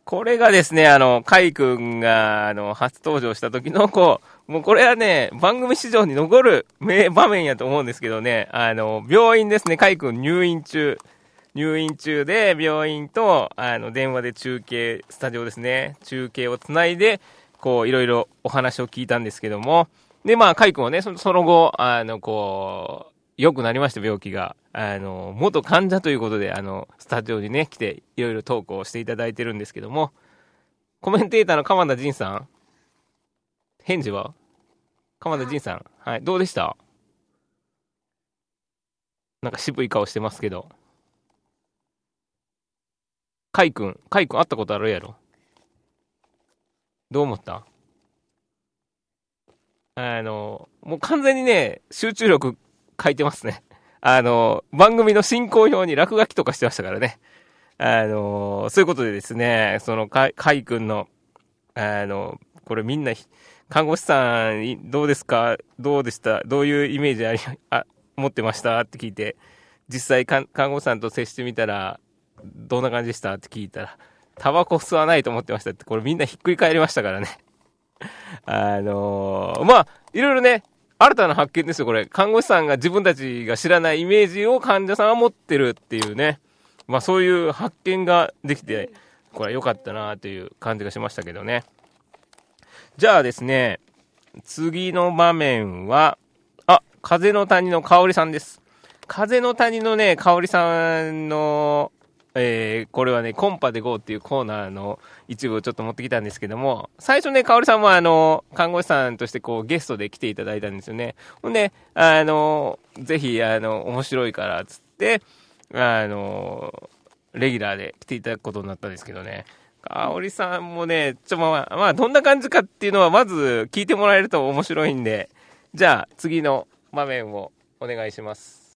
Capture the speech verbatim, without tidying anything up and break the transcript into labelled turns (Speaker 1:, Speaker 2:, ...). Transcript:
Speaker 1: これがですね、あの、カイ君が、あの、初登場した時の、こう、もうこれはね、番組史上に残る名場面やと思うんですけどね、あの、病院ですね、カイ君入院中、入院中で、病院と、あの、電話で中継、スタジオですね、中継をつないで、こう、いろいろお話を聞いたんですけども、で、まあ、カイ君はね、そその後、あの、こう、良くなりました、病気が。あの、元患者ということで、あの、スタジオにね、来て、いろいろトークをしていただいてるんですけども、コメンテーターの鎌田仁さん、返事は鎌田仁さん、はい、どうでした？なんか渋い顔してますけど。カイ君、カイ君会ったことあるやろ？どう思った？あの、もう完全にね、集中力書いてますね。あの、番組の進行表に落書きとかしてましたからね。あの、そういうことでですね、そのカイ、カイ君の、あの、これみんな、看護師さん、どうですか？どうでした？どういうイメージあり、あ、持ってましたって聞いて、実際看護師さんと接してみたら、どんな感じでしたって聞いたら、タバコ吸わないと思ってましたって、これみんなひっくり返りましたからね。あのー、まあ、いろいろね、新たな発見ですよ、これ。看護師さんが自分たちが知らないイメージを患者さんは持ってるっていうね。まあ、そういう発見ができて、これは良かったなという感じがしましたけどね。じゃあですね、次の場面は、あ、風の谷の香織さんです。風の谷のね、香織さんの、えー、これはね、コンパで ゴー っていうコーナーの一部をちょっと持ってきたんですけども、最初ね、香織さんはあの、看護師さんとしてこう、ゲストで来ていただいたんですよね。ほんで、あの、ぜひ、あの、面白いから、つって、あの、レギュラーで来ていただくことになったんですけどね。香織さんもね、ちょ、まあ、まあ、どんな感じかっていうのは、まず聞いてもらえると面白いんで、じゃあ、次の場面をお願いします。